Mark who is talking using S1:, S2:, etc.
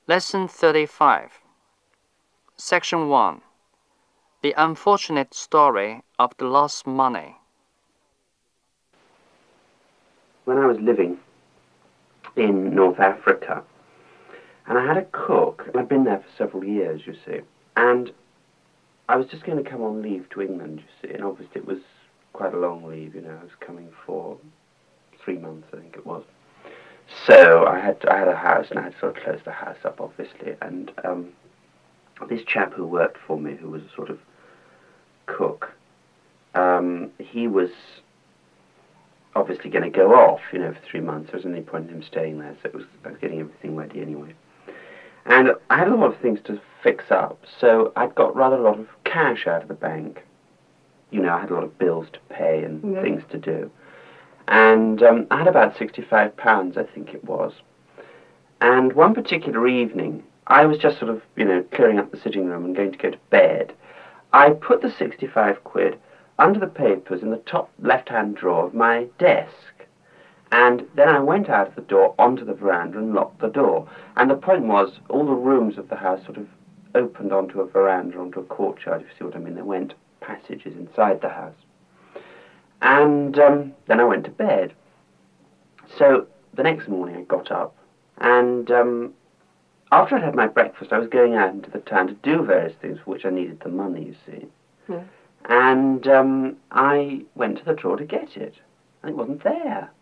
S1: Lesson 35. Section 1. The unfortunate story of the lost money.
S2: When I was living in North Africa, and I had a cook, and I'd been there for several years, you see, and I was just going to come on leave to England, you see, and obviously it was quite a long leave, you know, I was coming for 3 months, I think it was. So I had a house, and I had to sort of close the house up, obviously, and this chap who worked for me, who was a sort of cook, he was obviously going to go off, you know, for 3 months. There was any point in him staying there, so I was getting everything ready anyway. And I had a lot of things to fix up, so I'd got rather a lot of cash out of the bank. You know, I had a lot of bills to pay and things to do. And I had about £65, I think it was. And one particular evening, I was just sort of, you know, clearing up the sitting room and going to go to bed. I put the 65 quid under the papers in the top left-hand drawer of my desk. And then I went out of the door onto the veranda and locked the door. And the point was, all the rooms of the house sort of opened onto a veranda, onto a courtyard, if you see what I mean. There went passages inside the house. And then I went to bed. So the next morning I got up, and after I'd had my breakfast, I was going out into the town to do various things for which I needed the money, you see. Yeah. And I went to the drawer to get it, and it wasn't there.